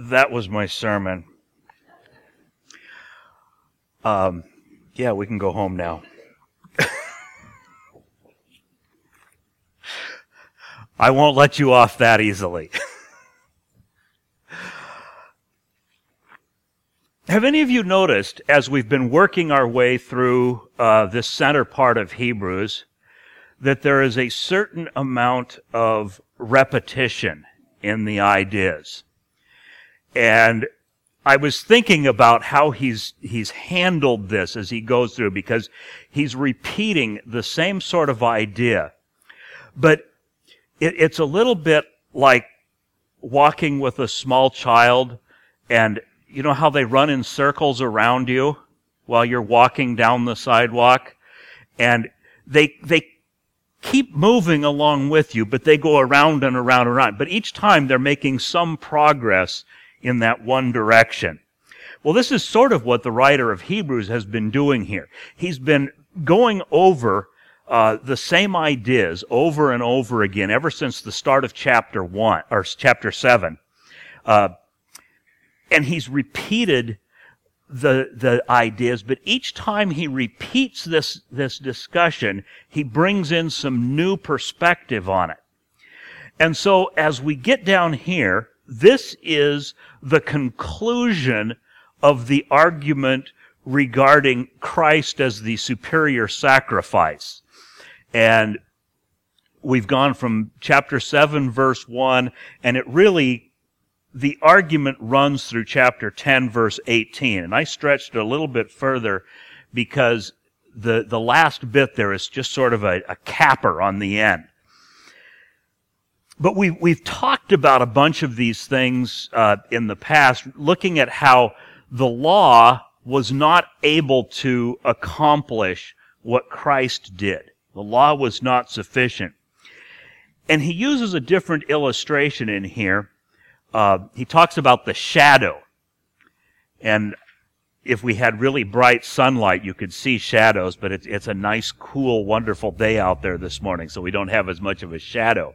That was my sermon. Yeah, we can go home now. I won't let you off that easily. Have any of you noticed, as we've been working our way through this center part of Hebrews, that there is a certain amount of repetition in the ideas? And I was thinking about how he's handled this as he goes through, because he's repeating the same sort of idea. But it's a little bit like walking with a small child, and you know how they run in circles around you while you're walking down the sidewalk? And they keep moving along with you, but they go around and around and around. But each time they're making some progress in that one direction. Well, this is sort of what the writer of Hebrews has been doing here. He's been going over the same ideas over and over again ever since the start of chapter 1 or chapter 7. And he's repeated the ideas, but each time he repeats this discussion, he brings in some new perspective on it. And so as we get down here, this is the conclusion of the argument regarding Christ as the superior sacrifice. And we've gone from chapter 7, verse 1, and the argument runs through chapter 10, verse 18. And I stretched it a little bit further because the last bit there is just sort of a capper on the end. But we've talked about a bunch of these things in the past, looking at how the law was not able to accomplish what Christ did. The law was not sufficient. And he uses a different illustration in here. He talks about the shadow. And if we had really bright sunlight, you could see shadows, but it's a nice, cool, wonderful day out there this morning, so we don't have as much of a shadow.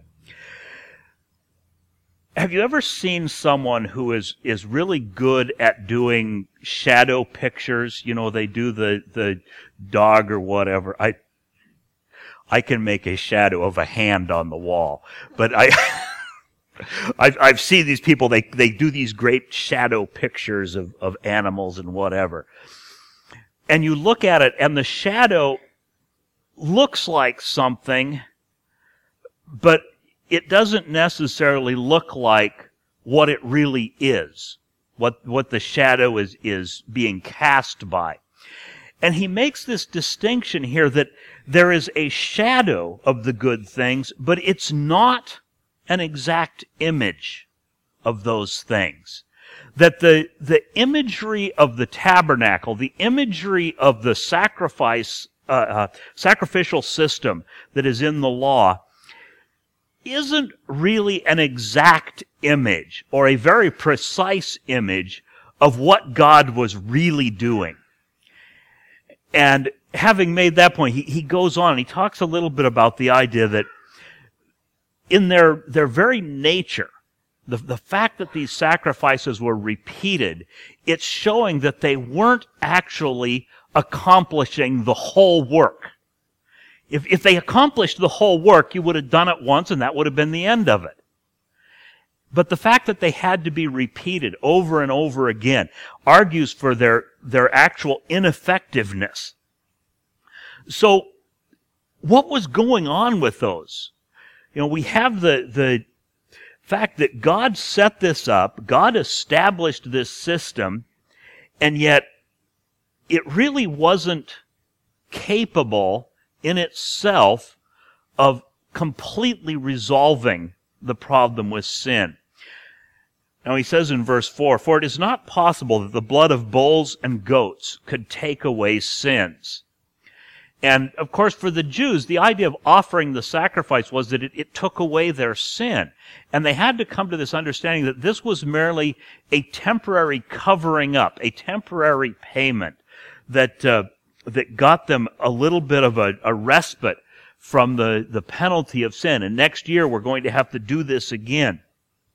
Have you ever seen someone who is really good at doing shadow pictures? You know, they do the dog or whatever. I can make a shadow of a hand on the wall, but I've seen these people, they do these great shadow pictures of animals and whatever. And you look at it, and the shadow looks like something, but it doesn't necessarily look like what it really is, what the shadow is being cast by. And he makes this distinction here that there is a shadow of the good things, but it's not an exact image of those things. That the imagery of the tabernacle, the imagery of the sacrificial system that is in the law, isn't really an exact image or a very precise image of what God was really doing. And having made that point, he goes on and he talks a little bit about the idea that in their very nature, the fact that these sacrifices were repeated, it's showing that they weren't actually accomplishing the whole work. If they accomplished the whole work, you would have done it once and that would have been the end of it. But the fact that they had to be repeated over and over again argues for their actual ineffectiveness. So, what was going on with those? You know, we have the fact that God set this up, God established this system, and yet it really wasn't capable in itself of completely resolving the problem with sin. Now he says in verse 4, "For it is not possible that the blood of bulls and goats could take away sins." And of course for the Jews, the idea of offering the sacrifice was that it took away their sin. And they had to come to this understanding that this was merely a temporary covering up, a temporary payment that got them a little bit of a respite from the penalty of sin. And next year we're going to have to do this again.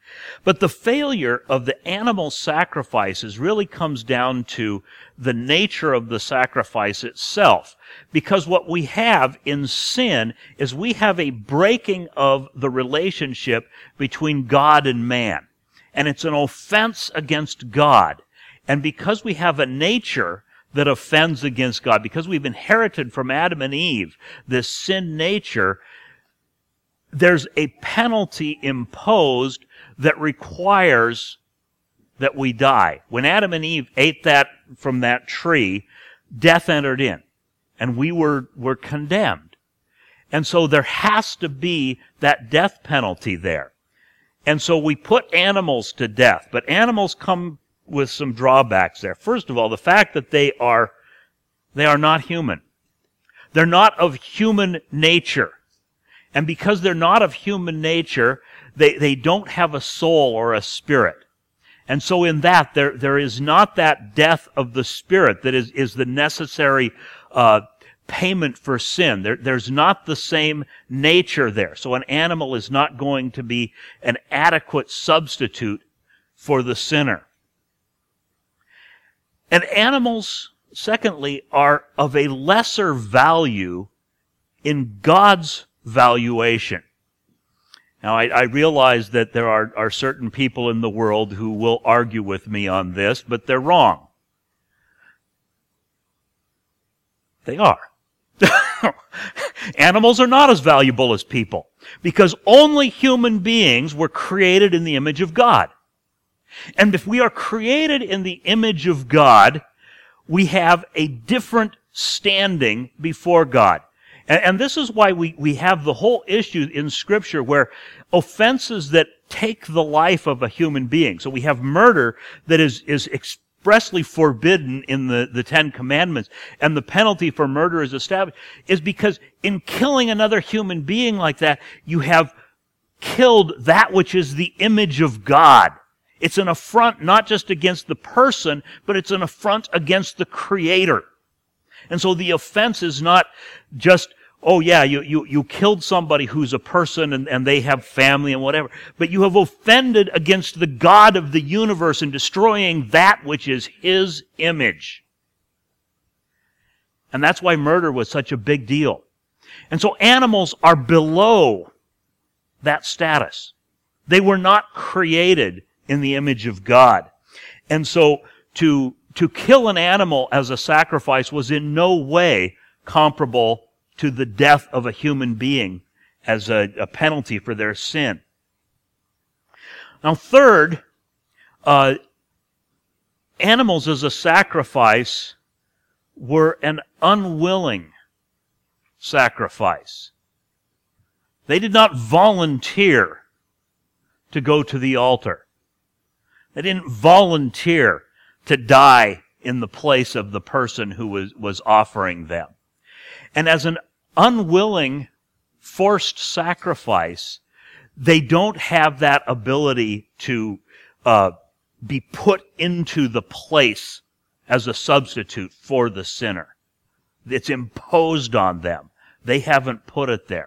But the failure of the animal sacrifices really comes down to the nature of the sacrifice itself. Because what we have in sin is we have a breaking of the relationship between God and man. And it's an offense against God. And because we have a nature that offends against God, because we've inherited from Adam and Eve this sin nature, there's a penalty imposed that requires that we die. When Adam and Eve ate from that tree, death entered in, and we were condemned. And so there has to be that death penalty there. And so we put animals to death, but animals come with some drawbacks there. First of all, the fact that they are not human. They're not of human nature. And because they're not of human nature, they don't have a soul or a spirit. And so in that, there is not that death of the spirit that is the necessary payment for sin. There's not the same nature there. So an animal is not going to be an adequate substitute for the sinner. And animals, secondly, are of a lesser value in God's valuation. Now, I realize that there are certain people in the world who will argue with me on this, but they're wrong. They are. Animals are not as valuable as people, because only human beings were created in the image of God. And if we are created in the image of God, we have a different standing before God. And this is why we have the whole issue in Scripture where offenses that take the life of a human being. So we have murder that is expressly forbidden in the Ten Commandments, and the penalty for murder is established, is because in killing another human being like that, you have killed that which is the image of God. It's an affront not just against the person, but it's an affront against the Creator. And so the offense is not just, oh yeah, you killed somebody who's a person and they have family and whatever, but you have offended against the God of the universe in destroying that which is His image. And that's why murder was such a big deal. And so animals are below that status. They were not created in the image of God. And so to kill an animal as a sacrifice was in no way comparable to the death of a human being as a penalty for their sin. Now, third, animals as a sacrifice were an unwilling sacrifice. They did not volunteer to go to the altar. They didn't volunteer to die in the place of the person who was offering them. And as an unwilling, forced sacrifice, they don't have that ability to be put into the place as a substitute for the sinner. It's imposed on them. They haven't put it there.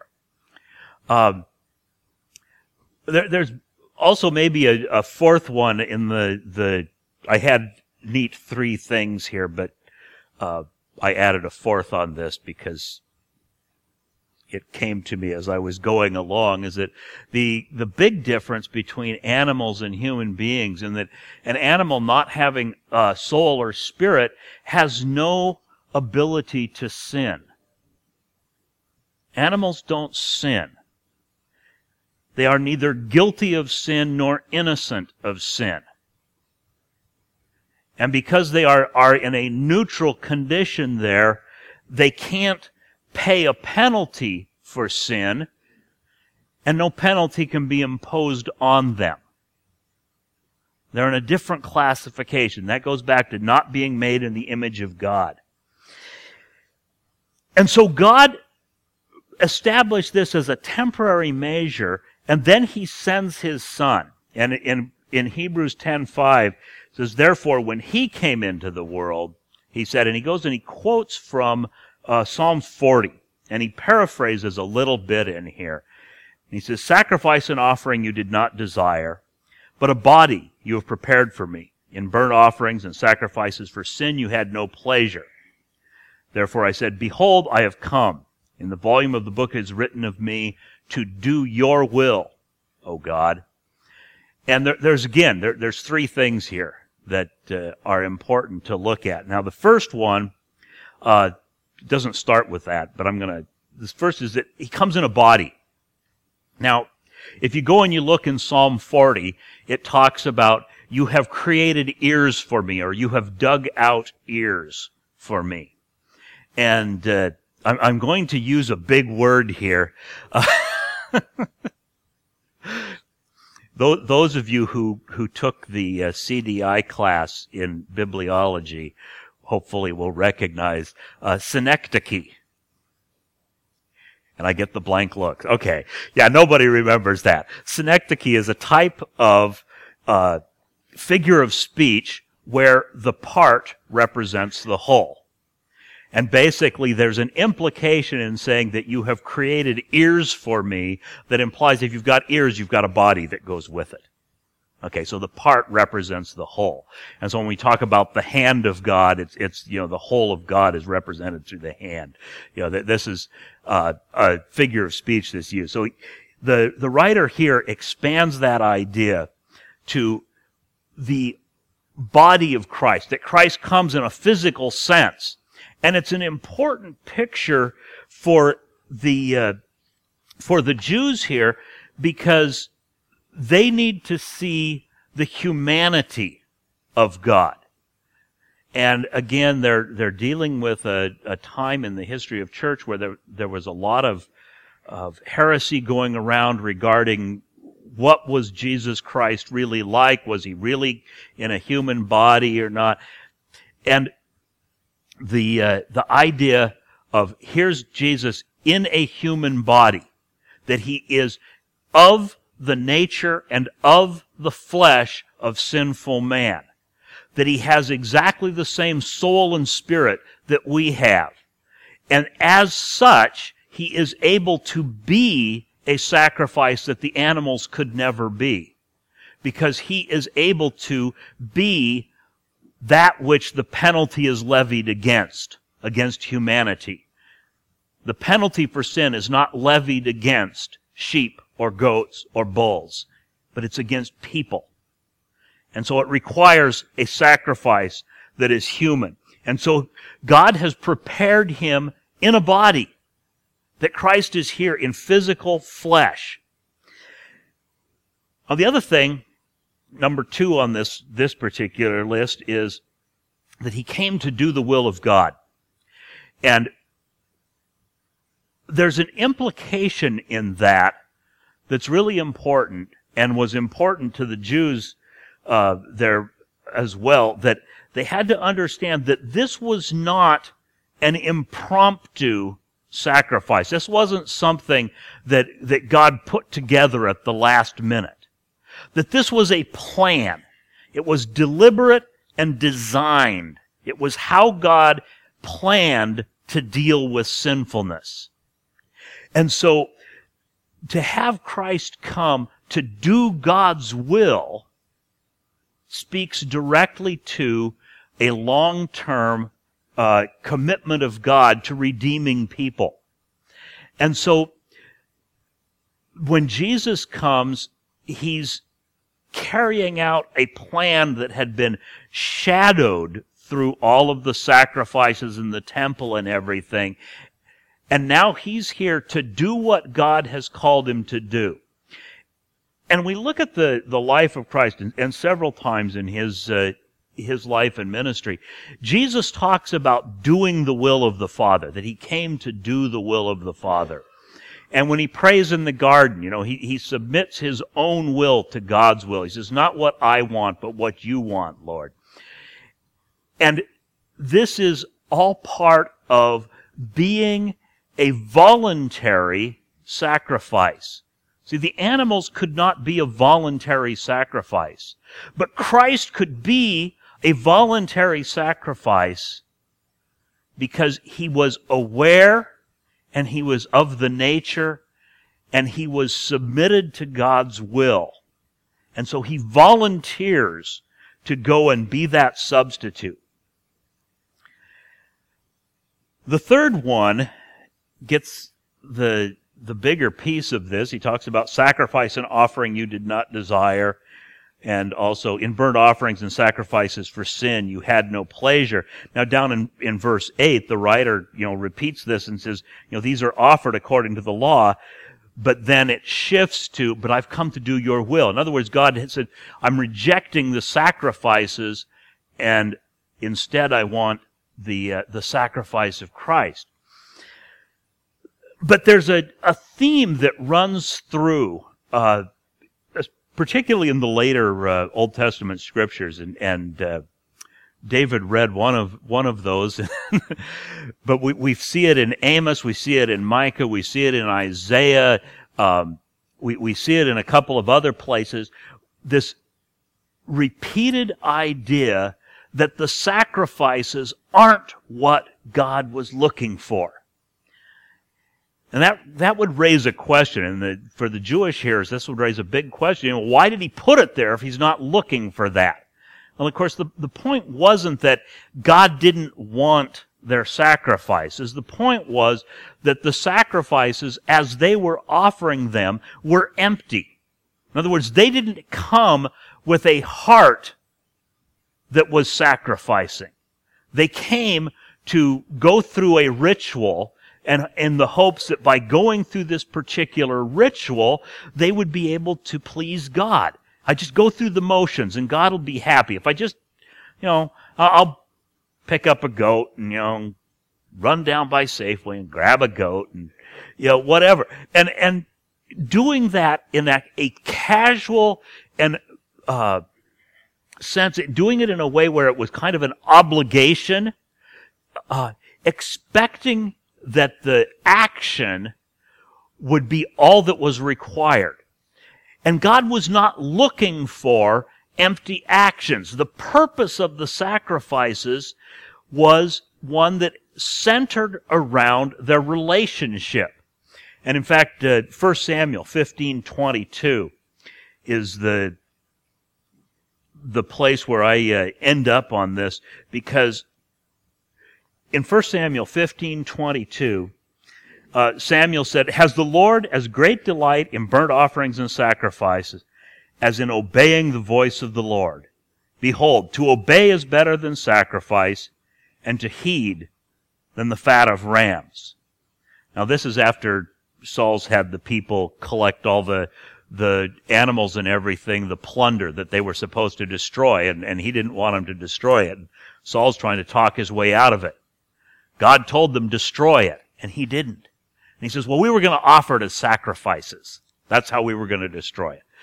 There's also maybe a fourth one in I had neat 3 things here, but I added a fourth on this because it came to me as I was going along, is that the big difference between animals and human beings, and that an animal not having a soul or spirit has no ability to sin. Animals don't sin. They are neither guilty of sin nor innocent of sin. And because they are in a neutral condition there, they can't pay a penalty for sin, and no penalty can be imposed on them. They're in a different classification. That goes back to not being made in the image of God. And so God established this as a temporary measure, and then He sends His Son. And in Hebrews 10:5, it says, therefore, when He came into the world, He said, and He goes and He quotes from Psalm 40, and He paraphrases a little bit in here. He says, sacrifice and offering you did not desire, but a body you have prepared for me. In burnt offerings and sacrifices for sin you had no pleasure. Therefore I said, Behold, I have come. In the volume of the book is written of me to do your will, O God. And there's three things here that are important to look at. Now, the first one doesn't start with that, but this first is that he comes in a body. Now, if you go and you look in Psalm 40, it talks about, you have created ears for me, or you have dug out ears for me. And I'm going to use a big word here. Those of you who took the CDI class in bibliology hopefully will recognize synecdoche. And I get the blank look. Okay. Yeah, nobody remembers that. Synecdoche is a type of figure of speech where the part represents the whole. And basically, there's an implication in saying that you have created ears for me that implies if you've got ears, you've got a body that goes with it. Okay, so the part represents the whole. And so when we talk about the hand of God, it's the whole of God is represented through the hand. This is a figure of speech that's used. So the writer here expands that idea to the body of Christ, that Christ comes in a physical sense. And it's an important picture for the Jews here, because they need to see the humanity of God. And again, they're dealing with a time in the history of church where there was a lot of heresy going around regarding what was Jesus Christ really like? Was he really in a human body or not? And the idea of here's Jesus in a human body, that he is of the nature and of the flesh of sinful man, that he has exactly the same soul and spirit that we have. And as such, he is able to be a sacrifice that the animals could never be, because he is able to be that which the penalty is levied against humanity. The penalty for sin is not levied against sheep or goats or bulls, but it's against people. And so it requires a sacrifice that is human. And so God has prepared him in a body, that Christ is here in physical flesh. Now, the other thing, number 2 on this particular list, is that he came to do the will of God. And there's an implication in that that's really important, and was important to the Jews there as well, that they had to understand that this was not an impromptu sacrifice. This wasn't something that God put together at the last minute. That this was a plan. It was deliberate and designed. It was how God planned to deal with sinfulness. And so, to have Christ come to do God's will speaks directly to a long-term commitment of God to redeeming people. And so, when Jesus comes, he's carrying out a plan that had been shadowed through all of the sacrifices in the temple and everything. And now he's here to do what God has called him to do. And we look at the life of Christ, and several times in his life and ministry, Jesus talks about doing the will of the Father, that he came to do the will of the Father. And when he prays in the garden, he submits his own will to God's will. He says, not what I want, but what you want, Lord. And this is all part of being a voluntary sacrifice. See, the animals could not be a voluntary sacrifice, but Christ could be a voluntary sacrifice because he was aware, and he was of the nature, and he was submitted to God's will. And so he volunteers to go and be that substitute. The third one gets the bigger piece of this. He talks about sacrifice and offering you did not desire, and also in burnt offerings and sacrifices for sin you had no pleasure. Now down in verse 8, the writer, repeats this and says, these are offered according to the law, but then it shifts to, but I've come to do your will. In other words, God had said, I'm rejecting the sacrifices, and instead I want the sacrifice of Christ. But there's a theme that runs through, particularly in the later Old Testament scriptures, and David read one of those. But we see it in Amos, we see it in Micah, we see it in Isaiah, we see it in a couple of other places. This repeated idea that the sacrifices aren't what God was looking for. And that would raise a question, and for the Jewish hearers, this would raise a big question. Why did he put it there if he's not looking for that? Well, of course, the point wasn't that God didn't want their sacrifices. The point was that the sacrifices, as they were offering them, were empty. In other words, they didn't come with a heart that was sacrificing. They came to go through a ritual, and in the hopes that by going through this particular ritual, they would be able to please God. I just go through the motions and God will be happy. If I just, I'll pick up a goat and, run down by Safeway and grab a goat and, whatever. And doing that in a casual and, sense, doing it in a way where it was kind of an obligation, expecting that the action would be all that was required. And God was not looking for empty actions. The purpose of the sacrifices was one that centered around their relationship. And in fact, 1 Samuel 15:22 is the place where I end up on this, because in 1 Samuel 15:22, Samuel said, "Has the Lord as great delight in burnt offerings and sacrifices as in obeying the voice of the Lord? Behold, to obey is better than sacrifice, and to heed than the fat of rams." Now this is after Saul's had the people collect all the animals and everything, the plunder that they were supposed to destroy, and he didn't want them to destroy it. Saul's trying to talk his way out of it. God told them, destroy it, and he didn't. And he says, well, we were going to offer it as sacrifices. That's how we were going to destroy it.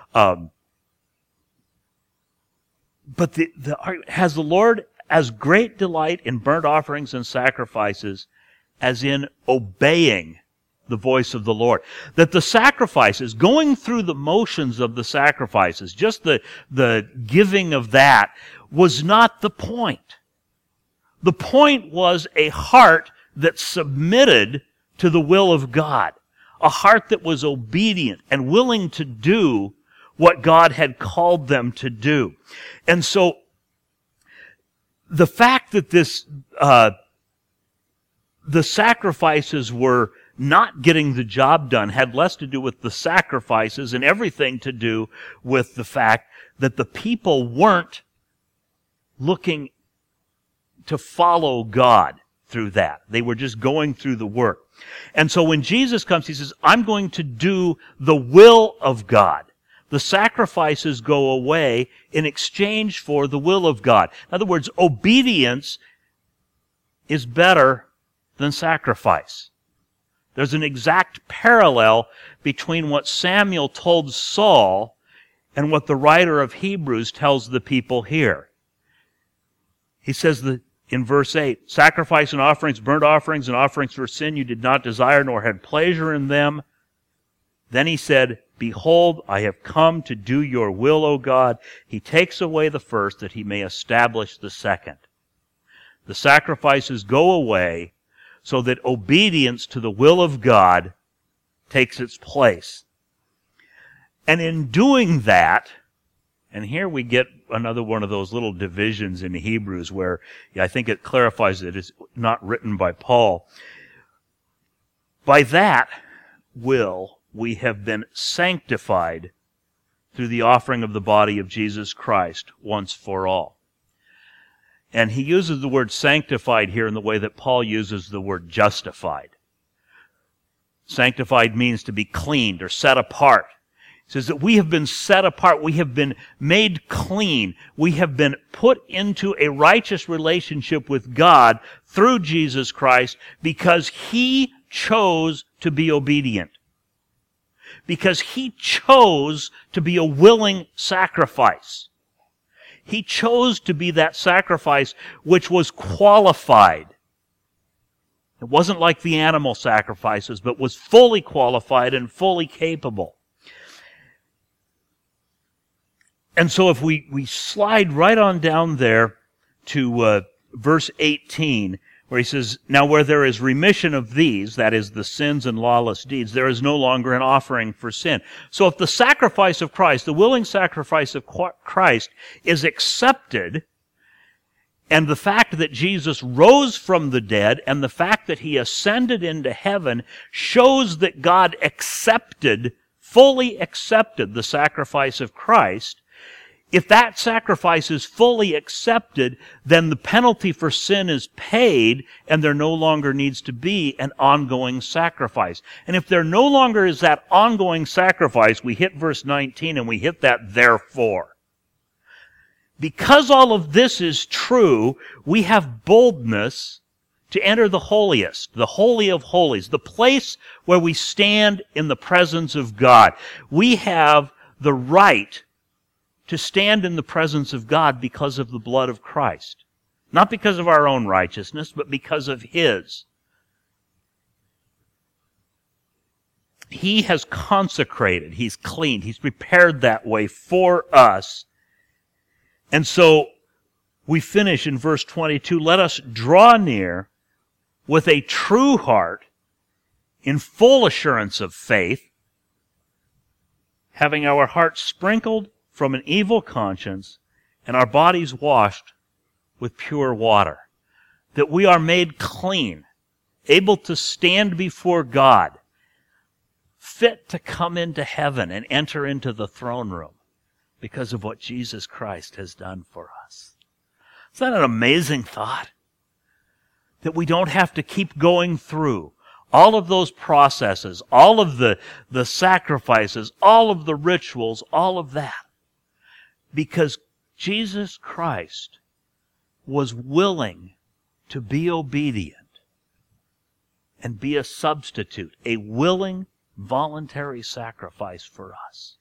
But has the Lord as great delight in burnt offerings and sacrifices as in obeying the voice of the Lord? That the sacrifices, going through the motions of the sacrifices, just the giving of that, was not the point. The point was a heart that submitted to the will of God, a heart that was obedient and willing to do what God had called them to do. And so, the fact that the sacrifices were not getting the job done had less to do with the sacrifices and everything to do with the fact that the people weren't looking to follow God through that. They were just going through the work. And so when Jesus comes, he says, I'm going to do the will of God. The sacrifices go away in exchange for the will of God. In other words, obedience is better than sacrifice. There's an exact parallel between what Samuel told Saul and what the writer of Hebrews tells the people here. He says that in verse 8, sacrifice and offerings, burnt offerings and offerings for sin you did not desire nor had pleasure in them. Then he said, behold, I have come to do your will, O God. He takes away the first that he may establish the second. The sacrifices go away so that obedience to the will of God takes its place. And in doing that, And here we get another one of those little divisions in Hebrews where I think it clarifies that it's not written by Paul. By that will we have been sanctified through the offering of the body of Jesus Christ once for all. And he uses the word sanctified here in the way that Paul uses the word justified. Sanctified means to be cleaned or set apart. It says that we have been set apart. We have been made clean. We have been put into a righteous relationship with God through Jesus Christ because He chose to be obedient. Because He chose to be a willing sacrifice. He chose to be that sacrifice which was qualified. It wasn't like the animal sacrifices, but was fully qualified and fully capable. And so if we slide right on down there to verse 18, where he says, "Now where there is remission of these," that is the sins and lawless deeds, "there is no longer an offering for sin." So if the sacrifice of Christ, the willing sacrifice of Christ, is accepted, and the fact that Jesus rose from the dead, and the fact that He ascended into heaven shows that God fully accepted the sacrifice of Christ. If that sacrifice is fully accepted, then the penalty for sin is paid, and there no longer needs to be an ongoing sacrifice. And if there no longer is that ongoing sacrifice, we hit verse 19 and we hit that "therefore." Because all of this is true, we have boldness to enter the holiest, the Holy of Holies, the place where we stand in the presence of God. We have the right to stand in the presence of God because of the blood of Christ. Not because of our own righteousness, but because of His. He has consecrated, He's cleaned, He's prepared that way for us. And so we finish in verse 22, "Let us draw near with a true heart in full assurance of faith, having our hearts sprinkled from an evil conscience and our bodies washed with pure water." That we are made clean, able to stand before God, fit to come into heaven and enter into the throne room because of what Jesus Christ has done for us. Is that an amazing thought? That we don't have to keep going through all of those processes, all of the sacrifices, all of the rituals, all of that. Because Jesus Christ was willing to be obedient and be a substitute, a willing, voluntary sacrifice for us.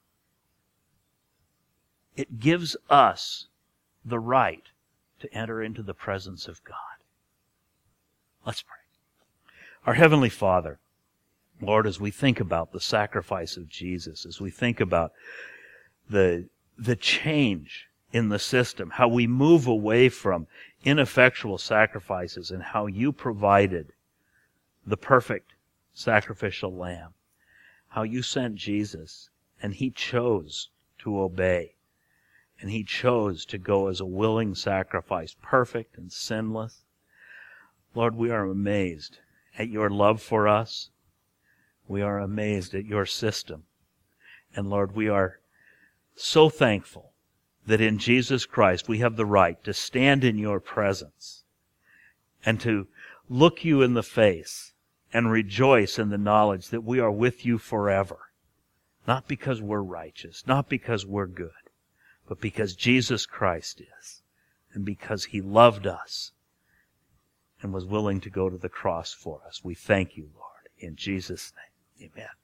It gives us the right to enter into the presence of God. Let's pray. Our Heavenly Father, Lord, as we think about the sacrifice of Jesus, as we think about the change in the system, how we move away from ineffectual sacrifices and how You provided the perfect sacrificial lamb, how You sent Jesus and He chose to obey. And He chose to go as a willing sacrifice, perfect and sinless. Lord, we are amazed at Your love for us. We are amazed at Your system. And Lord, we are so thankful that in Jesus Christ we have the right to stand in Your presence and to look You in the face and rejoice in the knowledge that we are with You forever. Not because we're righteous, not because we're good, but because Jesus Christ is, and because He loved us and was willing to go to the cross for us. We thank You, Lord, in Jesus' name. Amen.